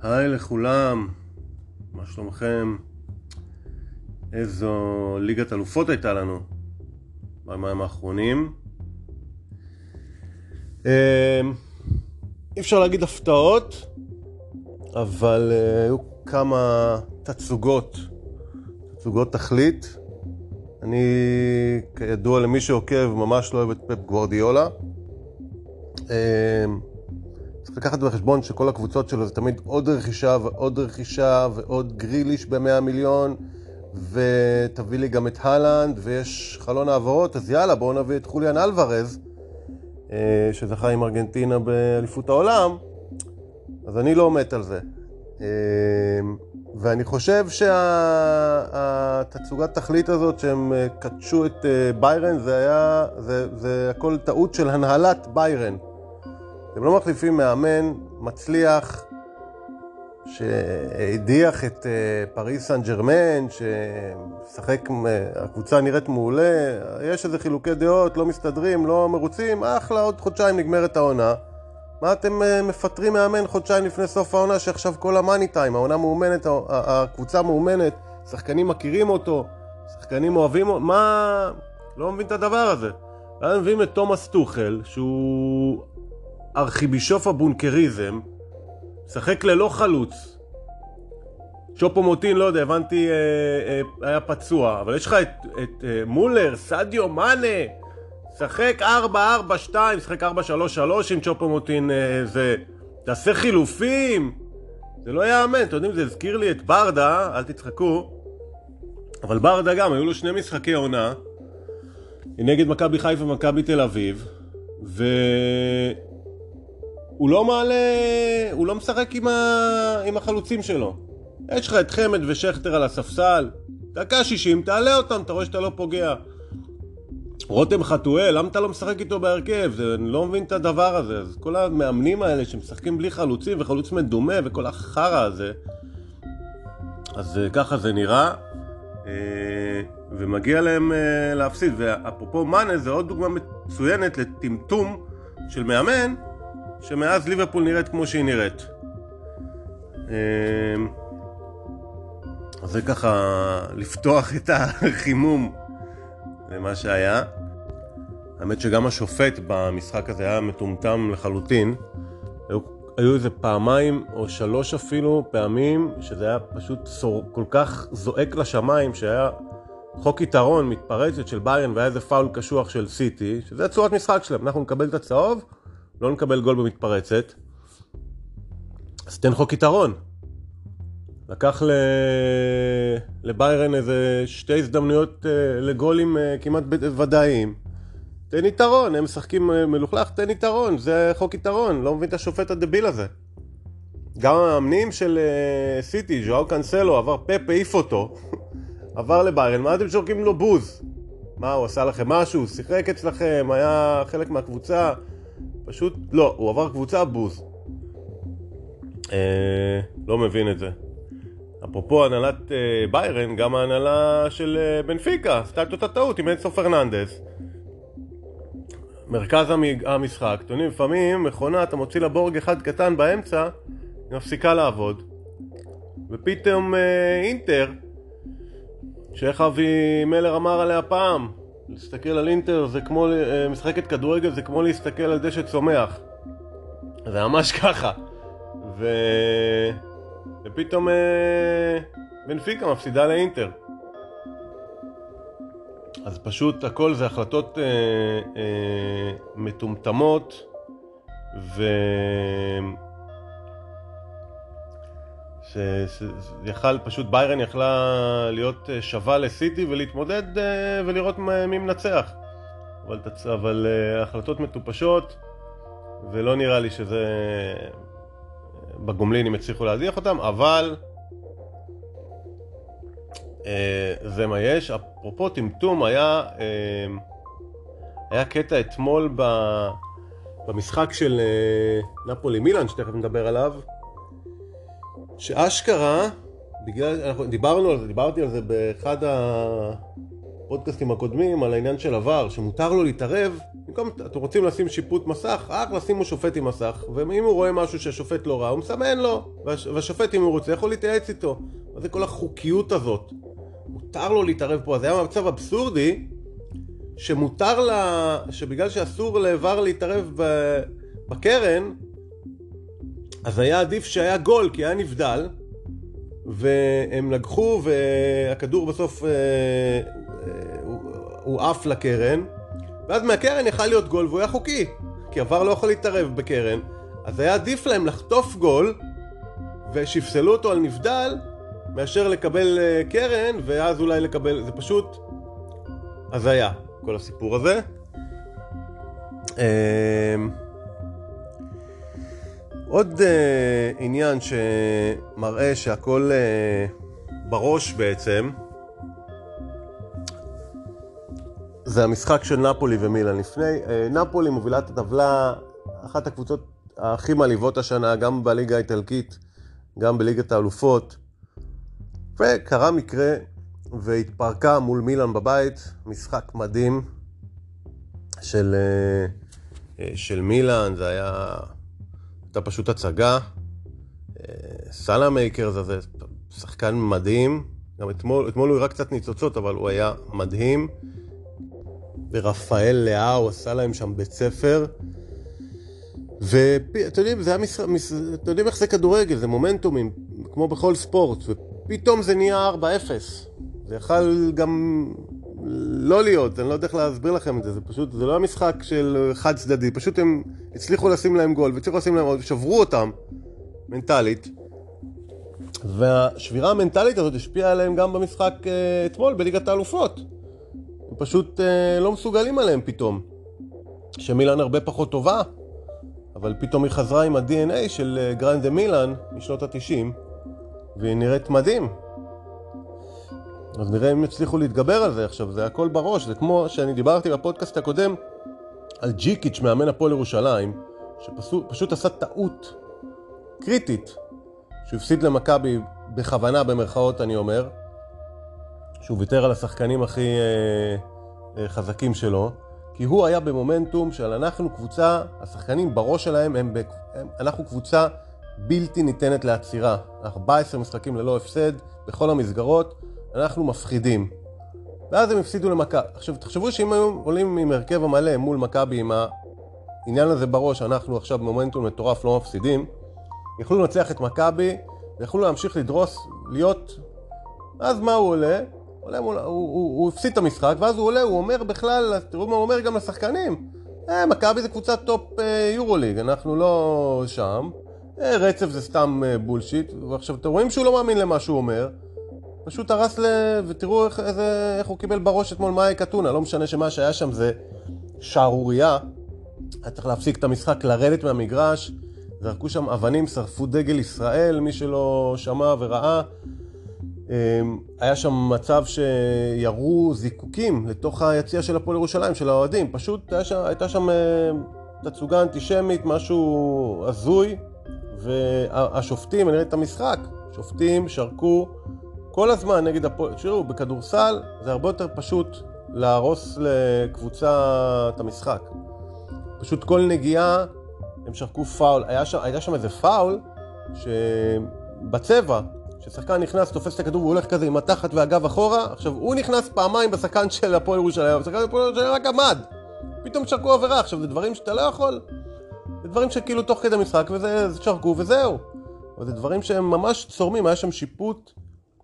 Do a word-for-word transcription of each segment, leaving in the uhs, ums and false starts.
היי לכולם, מה שלומכם? איזו ליגת אלופות הייתה לנו בימים האחרונים. אי אפשר להגיד הפתעות, אבל היו כמה תצוגות, תצוגות תכלית. אני, כידוע למי שעוקב, ממש לא אוהב את פפ גוורדיולה. צריך לקחת בחשבון שכל הקבוצות שלו זה תמיד עוד רכישה ועוד רכישה ועוד גריליש במאה מיליון, ותביא לי גם את הלנד, ויש חלון העברות, אז יאללה, בואו נביא את חוליאן אלוורז, שזכה עם ארגנטינה באליפות העולם. אז אני לא מת על זה. ואני חושב שהתצוגת תכלית הזאת שהם קדשו את ביירן, זה היה, זה, זה הכל טעות של הנהלת ביירן. הם לא מחליפים מאמן מצליח שהדיח את פריס סן ג'רמן, ששחק, הקבוצה נראית מעולה, יש איזה חילוקי דעות, לא מסתדרים, לא מרוצים, אחלה, עוד חודשיים נגמרת העונה. מה אתם מפטרים מאמן חודשיים לפני סוף העונה, שעכשיו כל המאני טיים, העונה מאומנת, הקבוצה מאומנת, שחקנים מכירים אותו, שחקנים אוהבים אותו, מה? לא מבין את הדבר הזה. ואז מביאים את תומאס טוחל, שהוא ארכיבישוף הבונקריזם, שחק ללא חלוץ. שופו מוטין, לא יודע, הבנתי, אה, אה, היה פצוע, אבל יש לך את, את אה, מולר, סדיו מאנה, שחק ארבע ארבע שתיים, שחק ארבע שלוש שלוש עם צ'ופו מוטין, אה, זה, תעשה חילופים, זה לא יאמן, אתם יודעים, זה הזכיר לי את ברדה, אל תצחקו, אבל ברדה גם, היו לו שני משחקי עונה, נגד מכבי חיפה ומכבי תל אביב, ו... הוא לא מעלה, הוא לא משחק עם, ה... עם החלוצים שלו. יש לך את חמד ושכתר על הספסל, דקה שישים, תעלה אותם, אתה רואה שאתה לא פוגע. רותם חתואל, למה אתה לא משחק איתו בהרכב? זה, אני לא מבין את הדבר הזה. אז כל המאמנים האלה שמשחקים בלי חלוצים וחלוץ מדומה וכל החרא הזה, אז ככה זה נראה, ומגיע להם להפסיד. ואפרופו מאנה, זה עוד דוגמה מצוינת לטמטום של מאמן, שמאז ליברפול נראית כמו שהיא נראית. אז זה ככה לפתוח את החימום למה שהיה. האמת שגם השופט במשחק הזה היה מטומטם לחלוטין. היו, היו איזה פעמיים או שלוש אפילו פעמים שזה היה פשוט סור, כל כך זועק לשמיים, שהיה חוק יתרון מתפרצת של ביירן והיה איזה פאול קשוח של סיטי, שזה צורת משחק שלהם. אנחנו נקבל את הצהוב, לא נקבל גול במתפרצת, אז תן חוק יתרון. לקח ל... לביירן איזה שתי הזדמנויות לגולים כמעט ודאיים. תן יתרון, הם משחקים מלוכלך, תן יתרון, זה חוק יתרון, לא מבין את השופט הדביל הזה. גם המאמנים של סיטי, ז'ואאו קאנסלו, עבר פפ, העיף אותו, עבר לביירן, מה אתם שורקים לו בוז? מה, הוא עשה לכם משהו? שיחק אצלכם, היה חלק מהקבוצה? פשוט לא, הוא עבר קבוצה בוז. אה, לא מבין את זה. אפרופו הנהלת אה, ביירן, גם ההנהלה של אה, בנפיקה עשתה את אותה טעות עם אנסו פרננדס. מרכז המשחק, תונים, לפעמים מכונה, אתה מוציא לבורג אחד קטן באמצע, היא מפסיקה לעבוד. ופתאום אה, אינטר, שאיך אבי מלר אמר עליה פעם, להסתכל על אינטר זה כמו, משחקת כדורגל זה כמו להסתכל על דשא צומח. זה ממש ככה. ו... ופתאום בנפיקה מפסידה לאינטר. אז פשוט הכל זה החלטות אה, אה, מטומטמות, ו... שיכל, פשוט ביירן יכלה להיות שווה לסיטי ולהתמודד ולראות מי מנצח. אבל, אבל החלטות מטופשות, ולא נראה לי שזה בגומלין הם הצליחו להדיח אותם, אבל זה מה יש. אפרופו טמטום, היה, היה קטע אתמול במשחק של נפולי מילאן, שתכף נדבר עליו, שאשכרה, בגלל, אנחנו דיברנו על זה, דיברתי על זה באחד הפודקאסטים הקודמים, על העניין של עבר, שמותר לו להתערב במקום, אתם רוצים לשים שיפוט מסך, רק לשימו שופט עם מסך, ואם הוא רואה משהו שהשופט לא ראה, הוא מסמן לו, והשופט אם הוא רוצה יכול להתייעץ איתו. אז זה כל החוקיות הזאת. מותר לו להתערב פה, אז זה היה מצב אבסורדי, שמותר לה, שבגלל שאסור לעבר להתערב בקרן, אז היה עדיף שהיה גול, כי היה נבדל, והם לגחו, והכדור בסוף אה, אה, הוא, הוא עף לקרן, ואז מהקרן יכל להיות גול, והוא היה חוקי, כי עבר לא יכול להתערב בקרן, אז היה עדיף להם לחטוף גול, ושיפסלו אותו על נבדל, מאשר לקבל אה, קרן, ואז אולי לקבל, זה פשוט הזיה, כל הסיפור הזה. אה, עוד uh, עניין שמראה שהכל uh, בראש בעצם, זה המשחק של נפולי ומילאן. לפני, uh, נפולי מובילת הטבלה, אחת הקבוצות הכי מעליבות השנה, גם בליגה האיטלקית, גם בליגת האלופות, וקרה מקרה והתפרקה מול מילאן בבית, משחק מדהים של, uh, uh, של מילאן, זה היה... הייתה פשוט הצגה. סאלה מייקר זה שחקן מדהים, גם אתמול, אתמול הוא הראה קצת ניצוצות, אבל הוא היה מדהים. ורפאל לאו עשה להם שם בית ספר, ואתם יודעים, זה היה משחק, אתם יודעים איך זה כדורגל, זה מומנטומים, כמו בכל ספורט, ופתאום זה נהיה ארבע אפס. זה יכול גם לא להיות, אני לא יודע איך להסביר לכם את זה, זה פשוט, זה לא המשחק של חד צדדי, פשוט הם הצליחו לשים להם גול, והצליחו לשים להם עוד, שברו אותם, מנטלית, והשבירה המנטלית הזאת השפיעה עליהם גם במשחק אה, אתמול, בליגת האלופות. הם פשוט אה, לא מסוגלים עליהם פתאום, שמילאן הרבה פחות טובה, אבל פתאום היא חזרה עם ה-די אן איי של אה, גרנדה מילאן, משנות ה-תשעים, והיא נראית מדהים. אז נראה אם יצליחו להתגבר על זה. עכשיו, זה הכל בראש, זה כמו שאני דיברתי בפודקאסט הקודם על ג'יקיץ' מאמן הפועל ירושלים, שפשוט עשה טעות קריטית, שהוא הפסיד למכבי בכוונה במרכאות, אני אומר, שהוא ויתר על השחקנים הכי אה, אה, חזקים שלו, כי הוא היה במומנטום של אנחנו קבוצה, השחקנים בראש שלהם, הם, הם, אנחנו קבוצה בלתי ניתנת לעצירה, ארבעה עשר משחקים ללא הפסד, בכל המסגרות, אנחנו מפחידים. ואז הם הפסידו למכבי. עכשיו, תחשבו שאם היו עולים עם הרכב המלא מול מכבי עם העניין הזה בראש, אנחנו עכשיו במומנטום מטורף לא מפסידים, יכלו לנצח את מכבי, ויכלו להמשיך לדרוס, להיות... אז מה הוא עולה? עולה מול... הוא, הוא, הוא הפסיד את המשחק, ואז הוא עולה, הוא אומר בכלל, תראו מה הוא אומר גם לשחקנים, אה, מכבי זה קבוצת טופ אה, יורוליג, אנחנו לא שם, אה, רצף זה סתם אה, בולשיט, ועכשיו אתם רואים שהוא לא מאמין למה שהוא אומר, פשוט הרס ל... ותראו איך, איזה... איך הוא קיבל בראש אתמול מאי קטונה, לא משנה שמה שהיה שם זה שערוריה, היה צריך להפסיק את המשחק, לרדת מהמגרש, זרקו שם אבנים, שרפו דגל ישראל, מי שלא שמע וראה, היה שם מצב שירו זיקוקים לתוך היציאה של הפועל ירושלים, של האוהדים, פשוט היה שם, הייתה שם תצוגה אנטישמית, משהו הזוי, והשופטים, אני ראיתי את המשחק, שופטים שרקו כל הזמן נגד הפועל, תראו, בכדורסל זה הרבה יותר פשוט להרוס לקבוצה את המשחק. פשוט כל נגיעה הם שרקו פאול, היה שם, היה שם איזה פאול שבצבע, ששחקן נכנס, תופס את הכדור והוא הולך כזה עם התחת והגב אחורה, עכשיו הוא נכנס פעמיים בשחקן של הפועל ירושלים, בשחקן של הפועל ירושלים רק עמד, פתאום שרקו עבירה, עכשיו זה דברים שאתה לא יכול, זה דברים שכאילו תוך כדי משחק וזה שרקו וזהו, אבל זה דברים שהם ממש צורמים, היה שם שיפוט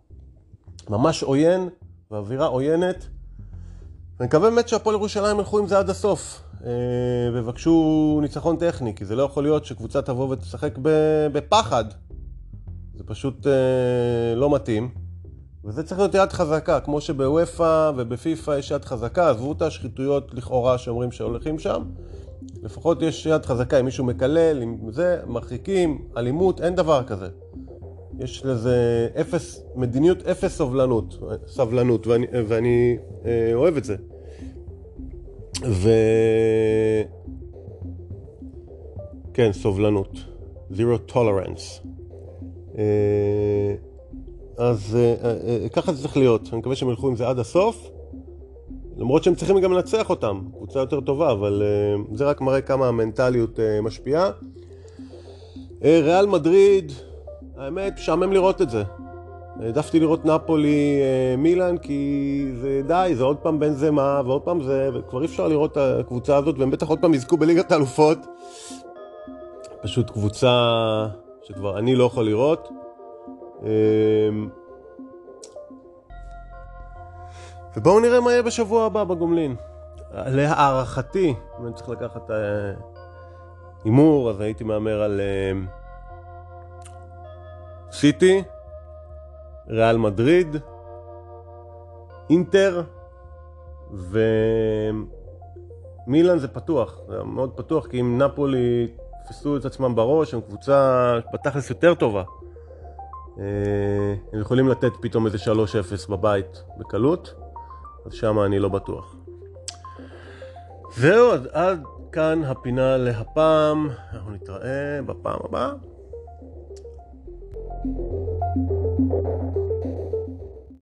ממש עוין, ואווירה עוינת, ואני מקווה באמת שהפועל ירושלים ילכו עם זה עד הסוף, ובקשו ניצחון טכני, כי זה לא יכול להיות שקבוצה תבוא ותשחק בפחד, זה פשוט לא מתאים, וזה צריך להיות יד חזקה, כמו שבוופא ובפיפא יש יד חזקה, עזבו את השחיתויות לכאורה שאומרים שהולכים שם, לפחות יש יד חזקה, אם מישהו מקלל, אם זה, מרחיקים, אלימות, אין דבר כזה. יש לזה אפס, מדיניות אפס סובלנות, סבלנות, ואני, ואני אה, אוהב את זה. ו... כן, סובלנות. Zero tolerance. אה, אז אה, אה, ככה זה צריך להיות. אני מקווה שהם ילכו עם זה עד הסוף. למרות שהם צריכים גם לנצח אותם, קבוצה יותר טובה, אבל uh, זה רק מראה כמה המנטליות uh, משפיעה. Uh, ריאל מדריד, האמת, משעמם לראות את זה. העדפתי לראות נפולי uh, מילאן, כי זה די, זה עוד פעם בנזמה, ועוד פעם זה, וכבר אי אפשר לראות את הקבוצה הזאת, והם בטח עוד פעם יזכו בליגת האלופות. פשוט קבוצה שכבר אני לא יכול לראות. Uh, ובואו נראה מה יהיה בשבוע הבא בגומלין. להערכתי, אם אני צריך לקחת הימור, אז הייתי מאמר על סיטי, ריאל מדריד, אינטר, ומילאן זה פתוח. זה מאוד פתוח, כי אם נפולי תפסו את עצמם בראש, הם קבוצה בתכלס יותר טובה. הם יכולים לתת פתאום איזה שלוש אפס בבית בקלות. אז שם אני לא בטוח. זהו, אז עד כאן הפינה להפעם. אנחנו נתראה בפעם הבאה.